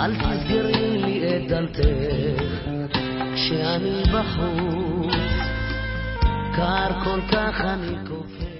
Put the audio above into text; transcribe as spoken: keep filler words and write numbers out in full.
אל תסגרי לי את דלתך כשאני בחוץ, קר כל כך אני כופר